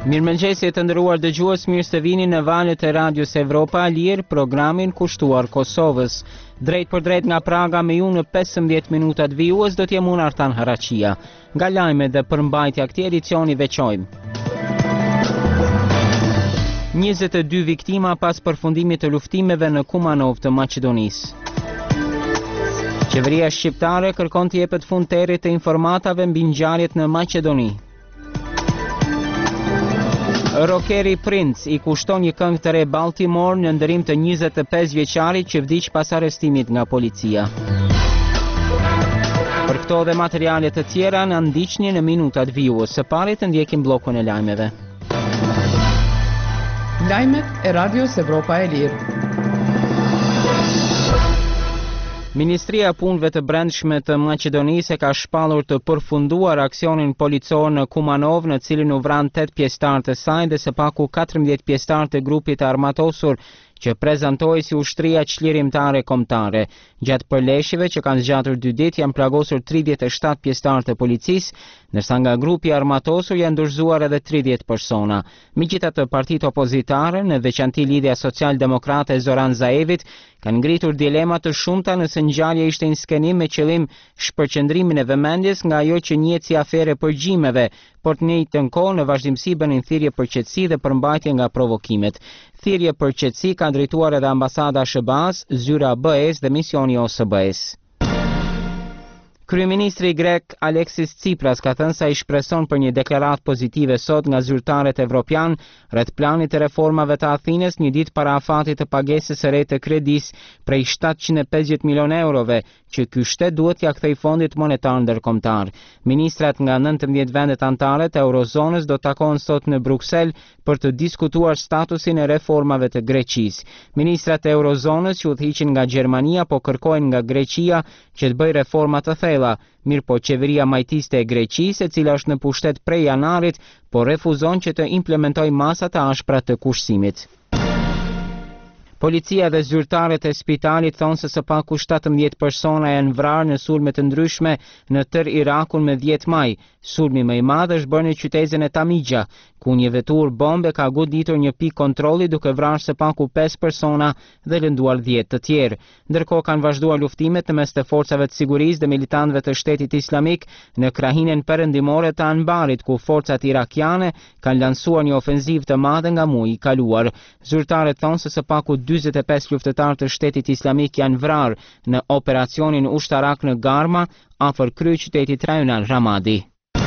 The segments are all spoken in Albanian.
Mirëmëngjesi të nderuar dëgjues, mirë se vini në valët e Radios Evropa e Lirë, programin kushtuar Kosovës. Drejt për drejt nga Praga me ju në 15 minutat vijues do t'jem unë Artan Haraqia. Nga lajmet dhe përmbajtja këtij edicioni veçojmë. 22 viktima pas përfundimit të luftimeve në Kumanov të Maqedonisë. Qeveria shqiptare kërkon të jepet fund territ të informatave mbi ngjarjet në Maqedoni. Rockeri Prince i kushton një këngë të re Baltimore në ndërim të 25 vjeçarit që vdiq pas arrestimit nga policia. Për këto dhe materialet të tjera na ndiqni në minutat vijues. Së pari të ndjekim bllokun e lajmeve. Lajmet e Radios Evropa e Lirë. Ministria e Punëve të Brendshme të Maqedonisë ka shpallur të përfunduar aksionin policor në Kumanov, në cilin u vran 8 pjesëtar të saj dhe së paku 14 pjesëtar të grupit të armatosur që prezantoi si ushtria çlirimtare kombëtare. Gjatë përleshjeve që kanë zgjatur 2 ditë janë plagosur 37 pjesëtar të policisë, ndërsa nga grupi armatosur janë dorëzuar edhe 30 persona. Megjithatë, partitë opozitare, në veçanti Lidhja Social-Demokrate e Zoran Zaevit, kanë ngritur dilema të shumta nëse ngjarja ishte një skenim me qëllim shpërqendrimin e vëmendjes nga ajo që njihet si afere përgjimeve, por të njëjtën kohë në vazhdimsi bënin thirrje për qetësi dhe përmbajtje nga provokimet. Thirrje për qetësi ka drejtuar edhe ambasada SBA-s, zyra BE-s dhe misioni OSBE-s. Kryeministri grek Alexis Tsipras ka thënë se ai shpreson për një deklaratë pozitive sot nga zyrtarët evropian rreth planit të reformave të Athinës një ditë para afatit të pagesës së re të kredisë prej 750 milion eurove që ky shtet duhet t'ia kthejë Fondit Monetar Ndërkombëtar. Ministrat nga 19 vendet anëtare të Eurozonës do takohen sot në Bruksel për të diskutuar statusin e reformave të Greqisë. Ministrat e Eurozonës që udhëhiqin nga Gjermania po kërkojnë nga Greqia që të bëjë reforma të thella. Mirë po qeveria majtiste e Greqisë, e cila është në pushtet prej janarit, po refuzon që të implementojë masat e ashpra të kushtimit. Policia dhe zyrtarët e spitalit thonë se së paku 17 persona janë vrarë në sulme të ndryshme në tërë Irakun me 10 maj. Sulmi më i madh është bërë në qytetin e Tamigja, ku një vetur bombe ka goditur një pikë kontrolli duke vrarë së paku 5 persona dhe lënduar 10 të tjerë. Ndërkohë kanë vazhduar luftimet në mes të forcave të sigurisë dhe militantëve të Shtetit Islamik në krahinën perëndimore të Anbarit, ku forcat irakiane kanë lansuar një ofenzivë të madhe nga muaji i kaluar. Zyrtarët thonë se së paku 45 luftëtarë të Shtetit Islamik janë vrarë në operacionin ushtarak në Garma, afër kryeqytetit rajonal Ramadi.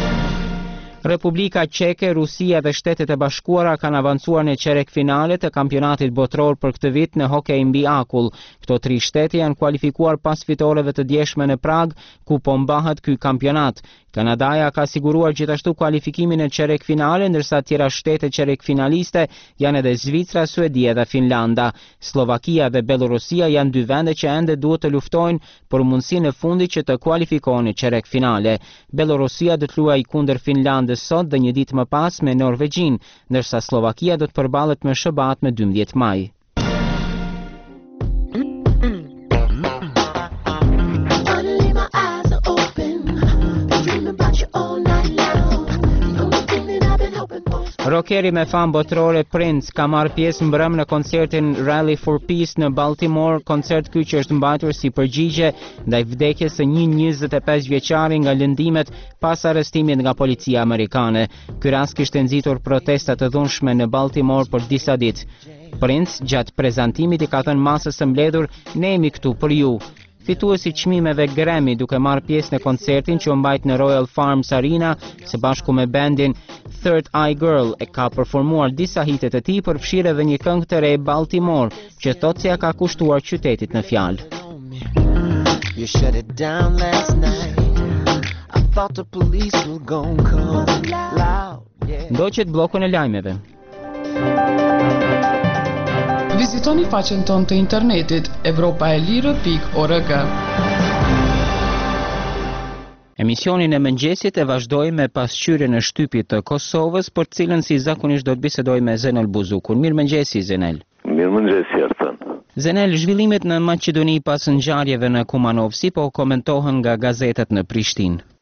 Republika Çeke, Rusia dhe Shtetet e Bashkuara kanë avancuar në çerek finale të kampionatit botror për këtë vit në hokej mbi akull. Këto 3 shtete janë kualifikuar pas fitoreve të djeshme në Prag, ku po mbahet ky kampionat. Kanadaja ka siguruar gjithashtu kualifikimin në çerek finale, ndërsa tjera shtete çerek finaliste janë edhe Zvicra, Suedia dhe Finlanda. Slovakia dhe Belorusia janë 2 vende që ende duhet të luftojnë për mundësinë e fundit që të kualifikohen në çerek finale. Belorusia do të luajë kundër Finlandës sot dhe një ditë më pas me Norvegjin, ndërsa Slovakia do të përballet me SBA me 12 maj. Rockeri me fam botërore Prince ka marrë pjesë mbrëm në koncertin Rally for Peace në Baltimore, koncert ky që është mbajtur si përgjigje ndaj vdekjes së një 25 vjeçari nga lëndimet pas arrestimit nga policia amerikane. Ky rast kishte nxitur protesta të dhunshme në Baltimore për disa ditë. Prince gjatë prezantimit i ka thënë masës së mbledhur, ne jemi këtu për ju. Fituesi çmimeve Grammy duke marrë pjesë në koncertin që u mbajt në Royal Farms Arena së bashku me bandin Third Eye Girl, e ka performuar disa hitet e tij, përfshirë edhe një këngë të re Baltimore, që thotë se ja ka kushtuar qytetit në fjalë. Ndoqet bllokun e lajmeve. Vizitoni faqen tonë të internetit evropaelire.org. Emisionin e mëngjesit e vazhdoi me pasqyrjen e shtypit të Kosovës, për cilën si zakonisht do të bisedoj me Zenel Buzukun. Mirëmëngjesi Zenel. Mirëmëngjesi Artan. Zenel, zhvillimet në Maqedoni pas ngjarjeve në Kumanov si po komentohen nga gazetat në Prishtinë?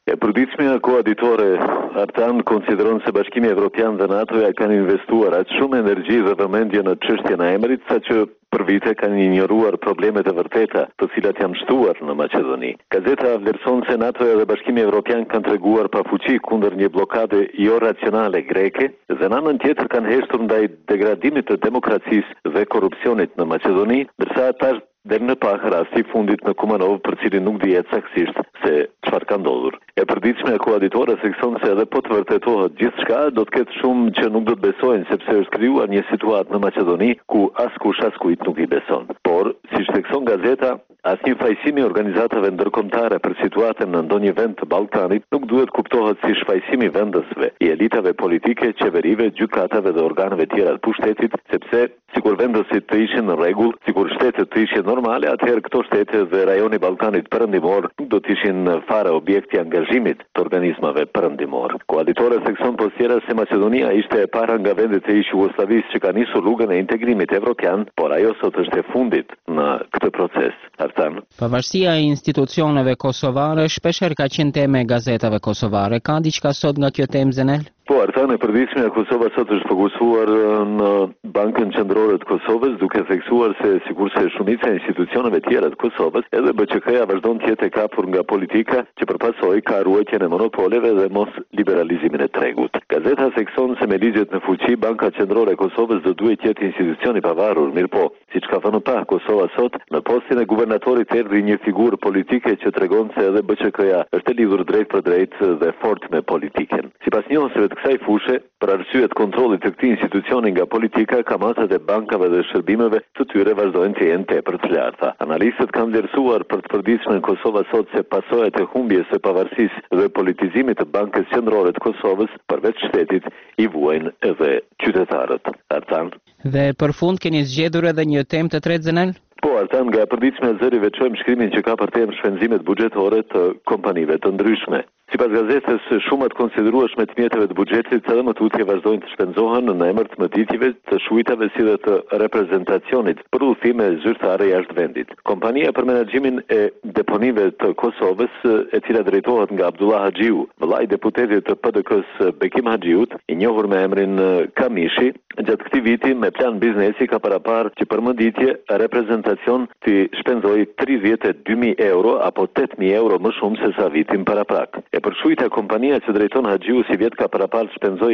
E përditshmja koaditore Artan konsideron se Bashkimi Evropian dhe NATO-ja kanë investuar aq shumë energji dhe vëmendje në çështjen e emrit, saqë për vite kanë ignoruar problemet e vërteta të cilat janë shtuar në Maqedoni. Gazeta vlerëson se NATO-ja dhe Bashkimi Evropian kanë treguar pafuqi kundër një blokade jo racionale greke dhe në anën tjetër kanë heshtur ndaj degradimit të demokracisë dhe korrupsionit në Maqedoni, ndërsa tash deri në pak rasti fundit në Kumanov, për cilin nuk dihet saktësisht se çfarë ka ndodhur. E përditshme e koaditore thekson se edhe po të vërtetohet gjithçka, do të ketë shumë që nuk do të besojnë sepse është krijuar një situatë në Maqedoni ku askush askujt nuk i beson. Por, siç thekson gazeta, asnjë fajsimi i organizatave ndërkombëtare për situatën në ndonjë vend të Ballkanit nuk duhet kuptohet si shfaqësim i vendësve, i elitave politike, qeverive, gjykatave dhe organeve tjera të pushtetit, sepse sikur vendësit të ishin në rregull, sikur shtetet të ishin normale, atëherë këto shtete dhe rajoni i Ballkanit perëndimor nuk do të ishin fare objekti angazhimit të organizmave perëndimor. Koaditore thekson postjera se Maqedonia ishte e para nga vendet e ish Jugosllavisë që ka nisur rrugën e integrimit evropian, por ajo sot është e fundit në këtë proces. Pavarësia e institucioneve kosovare shpeshherë ka qenë tema e gazetave kosovare. Ka diçka sot nga kjo temë, Zenel? Po, Artan, e përditshmja e Kosovës sot është fokusuar në Bankën Qendrore të Kosovës, duke theksuar se sikurse shumica e institucioneve tjera të Kosovës, edhe BÇK-ja vazhdon të jetë e kapur nga politika që përpasoi ka ruajtjen e monopoleve dhe mos liberalizimin e tregut. Gazeta thekson se me ligjet në fuqi, Banka Qendrore e Kosovës do duhet të jetë institucion i pavarur, mirëpo, siç ka thënë pa Kosova sot, në postin e guvernatorit erdhi një figurë politike që tregon se edhe BÇK-ja është e lidhur drejt për drejt dhe fort me politikën. Sipas njohësve të kësaj fushë, për arsye të kontrollit të këtij institucioni nga politika, kamatat e bankave dhe shërbimeve të tyre vazhdojnë të jenë tepër të larta. Analistët kanë vlerësuar për të përditshme në Kosova sot se pasojat e humbjes së pavarësisë dhe politizimit të Bankës Qendrore të Kosovës përveç shtetit i vuajnë edhe qytetarët. Artan. Dhe për fund keni zgjedhur edhe një temë të tretë, Zenel? Po, Artan, nga përditshme e zëri veçojmë shkrimin që ka për temë shpenzimet buxhetore të kompanive të ndryshme. Sipas gazetës, shumat konsiderueshme të mjeteve të buxhetit edhe më tutje vazhdojnë të shpenzohen në emër të mëditjeve, të shujtave si dhe të reprezentacionit për udhëtime zyrtare jashtë vendit. Kompania për menaxhimin e deponive të Kosovës, e cila drejtohet nga Abdullah Haxhiu, vëllai i deputetit të PDK-s Bekim Haxhiut, i njohur me emrin Kamishi, gjatë këtij viti me plan biznesi ka paraparë që për mëditje reprezentacion të shpenzojë 32.000 euro apo 8.000 euro më shumë se sa vitin paraprak. E për shujtja, kompania që drejton Haxhiu si vjet ka parapar shpenzoi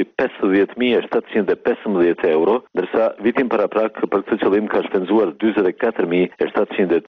50.715 euro, ndërsa vitin paraprak për këtë qëllim ka shpenzuar 44.700